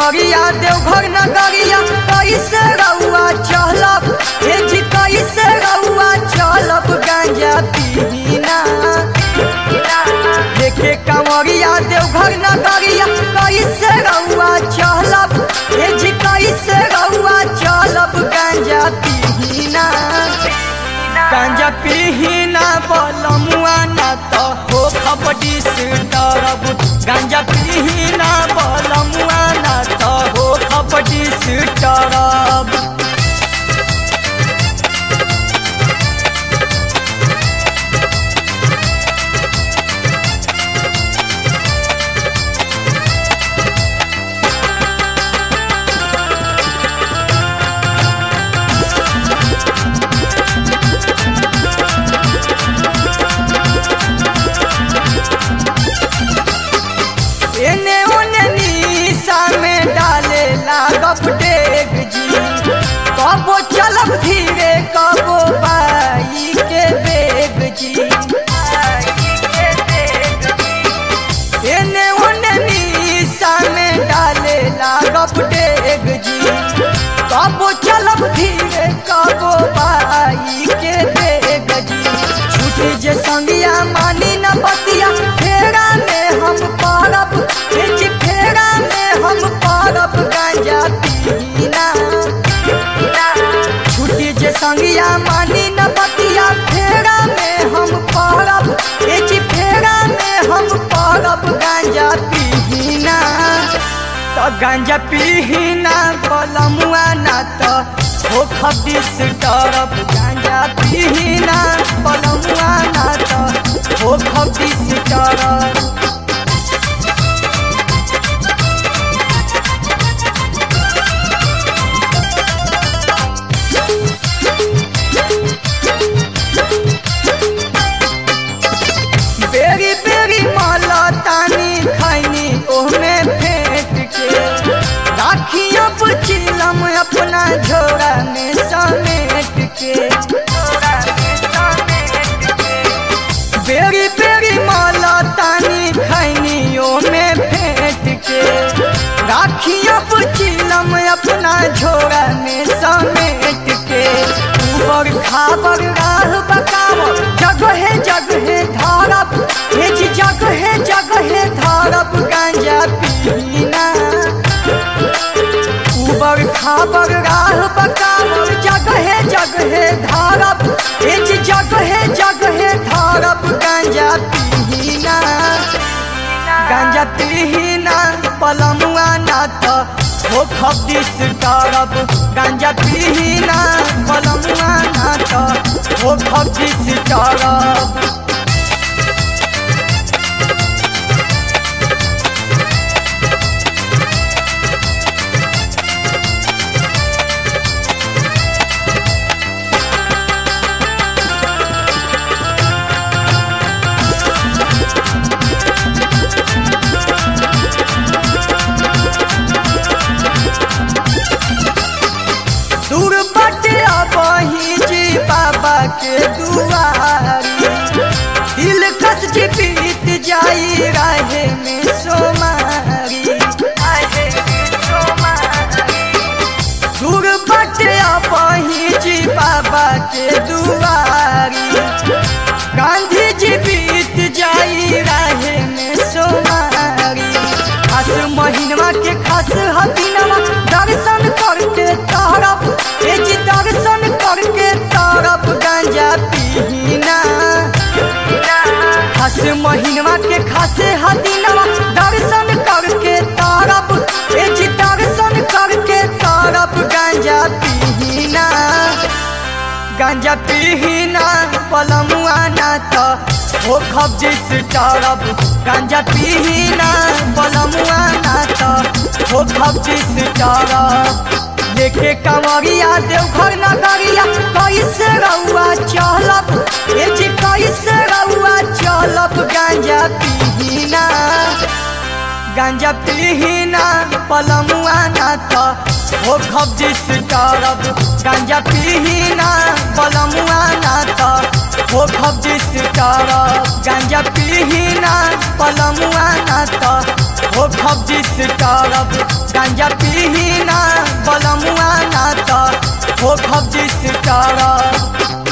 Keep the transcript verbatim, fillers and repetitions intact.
कांवरिया देवघर नगरिया कैसे रउआ चलब हे जी कैसे रउआ चलब गांजा पीना देखे कांवरिया देवघर नगरिया कैसे रउआ चलब हे जी कैसे रउआ चलब गांजा पीना गांजा पीना बलमुआ ना तो हो खपटी से डरब गांजा पीना बलमुआ ना तो हो खपटी से डरब एने ओने नीसा में डाले लागब डेग जी कबो चलब धीरे कबो बाई के बेग जी एने ओने नीसा में डाले लागब डेग जी कबो चलब धीरे कबो बाई के बेग जी छूटे जे संगिया मानी न बतिया फेरा में हम पारब फेरा में हम पारब गांजा पीना छुट्टी जे संगिया मानी न बतिया फेरा में हम पारब फेरा में हम पारब गांजा पीना तो गांजा पीना बलमुआ ना तो हो खबीस डरब गांजा पीना बलमुआ ना तो हो खबीस डरब बेरी बेरी माला तानी खैनी ओहमे फेंट के राखिया पुचिलम अपना झोरा में समेट के बेरी बेरी माला तानी खैनी ओहमे फेंट के राखिया पुचिलम अपना झोरा में समेट के ऊपर खाबर राह बकाव जगह जगह धारब हे जी जगह जगह धारब गांजा पीना ऊपर खाबर राह बकाव जगह जगह धारब हे जी जगह जगह धारब गांजा पीना गांजा पीना बलमुआ ना तो हो खबीस डरब गांजा पीना बलमुआ ना तो हो खबीस डरब दूर बटे अबही जी बाबा के दुआरी दिल कस जी बीत जाई राहे में सोमारी दूर बटे अबही जी बाबा के दुआरी गांधी जी बीत जाई राहे में सोमारी खास महीनवा के खास हतीनवा दर्शन करके तारब हे जी दर्शन करके तारब गांजा पीना खास महीनवा के खास हतीनवा दर्शन करके तारब हे जी दर्शन करके तारब गांजा पीना गांजा पीना बलमुआ ना तो हो खबीस डरब गांजा पीना बलमुआ ना तो हो खबीस डरब देखे कांवरिया देवघर नगरिया कैसे रउआ चलब हे जी कैसे रउआ चलब गांजा पीना गांजा पीना बलमुआ ना तो हो खबीस डरब गांजा पीना बलमुआ ना तो हो खबीस डरब गांजा पीना बलमुआ ना तो हो खबजिस करब गांजा पीही ना बलमुआ ना तो हो खबजिस करब।